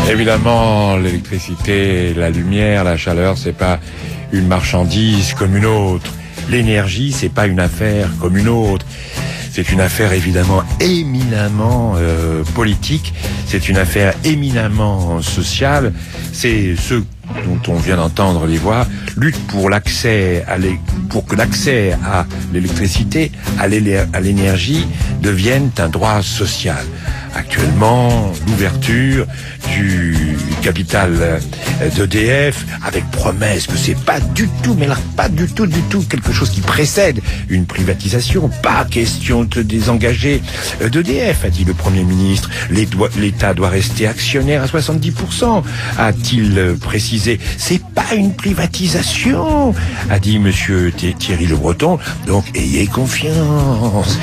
Évidemment, l'électricité, la lumière, la chaleur, c'est pas une marchandise comme une autre. L'énergie, c'est pas une affaire comme une autre. C'est une affaire évidemment éminemment politique. C'est une affaire éminemment sociale. C'est ce dont on vient d'entendre les voix, lutte pour pour que l'accès à l'électricité, à l'énergie devienne un droit social. Actuellement, l'ouverture du capital d'EDF, avec promesse que c'est pas du tout, mais là, pas du tout, quelque chose qui précède une privatisation. Pas question de désengager d'EDF, a dit le Premier ministre. L'État doit rester actionnaire à 70%, a-t-il précisé. C'est pas une privatisation, a dit monsieur Thierry Le Breton. Donc, ayez confiance.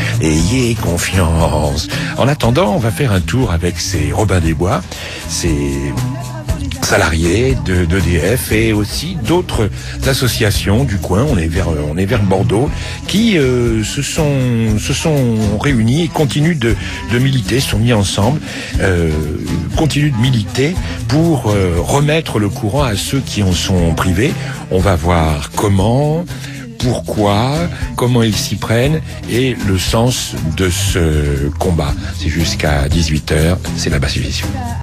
En attendant, on va faire un tour avec ces Robin des Bois, ces salariés d'EDF et aussi d'autres associations du coin. On est vers Bordeaux, qui se sont réunis et continuent de militer, sont mis ensemble, continuent de militer pour remettre le courant à ceux qui en sont privés. On va voir pourquoi, comment ils s'y prennent et le sens de ce combat. C'est jusqu'à 18h, c'est la Basse Vision.